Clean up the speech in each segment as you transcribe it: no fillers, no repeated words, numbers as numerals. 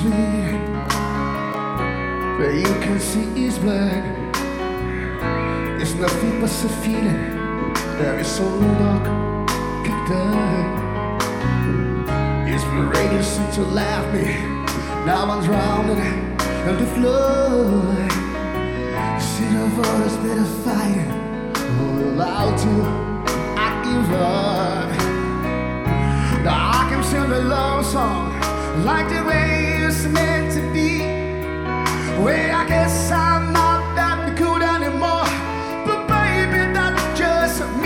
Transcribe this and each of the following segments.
sweet, but you can see it's black. It's nothing but a feeling. There is so dark, dark. It's been raining since you left me. Now I'm drowning in the flood. See the waters that are fighting. Oh, allowed to, I give up. Now I can sing the love song like the way it's meant to be. Well, I guess I'm not that good anymore, but baby, that's just me.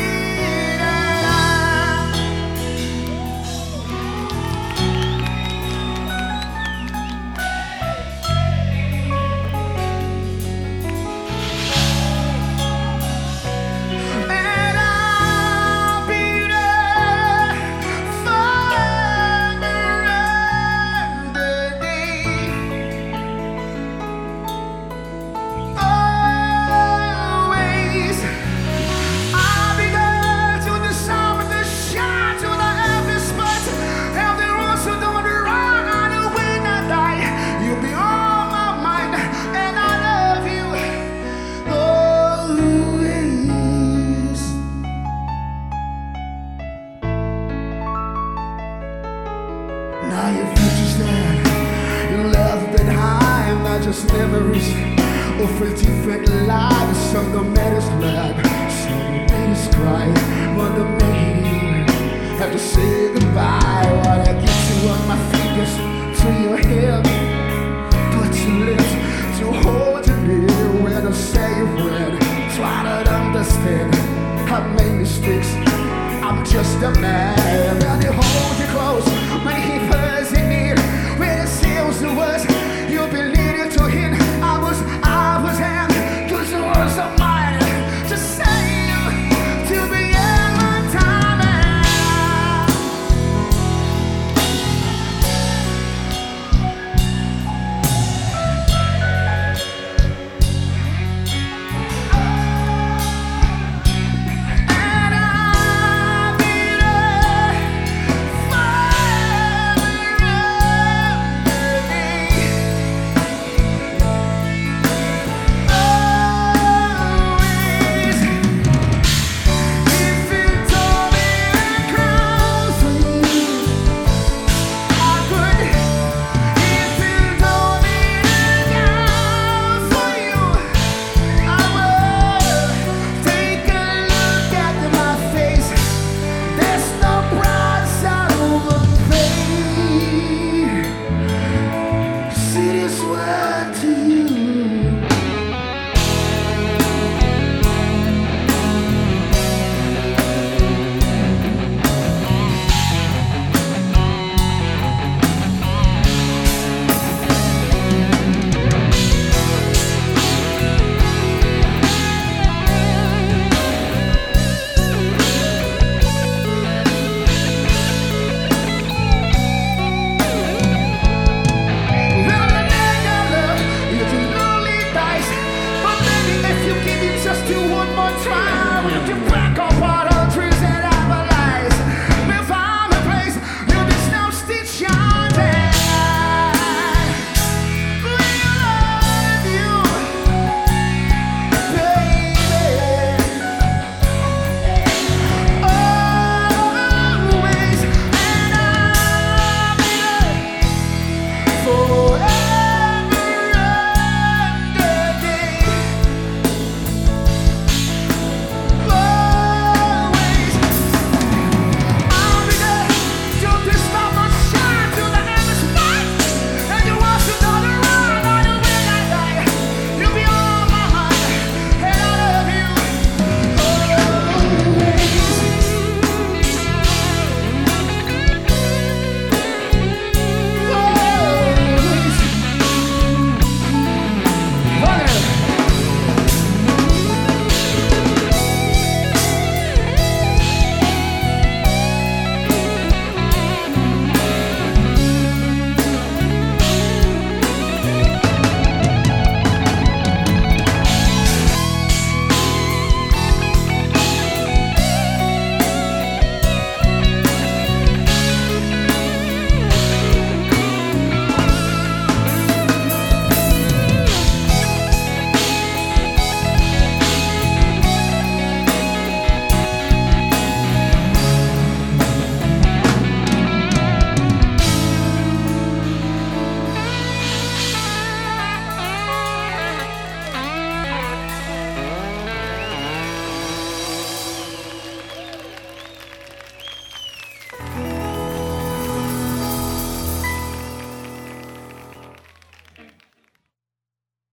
Now your future's there, your love behind, not just memories of a different life. Some don't make us laugh, some don't make us cry, but don't make you have to say goodbye. While I get you on my fingers to your hip, put your lips to hold you near. When I say a word, try to understand. I've made mistakes, I'm just a man. When they hold you close, when he hurts in need, when it seals the worst, you believe.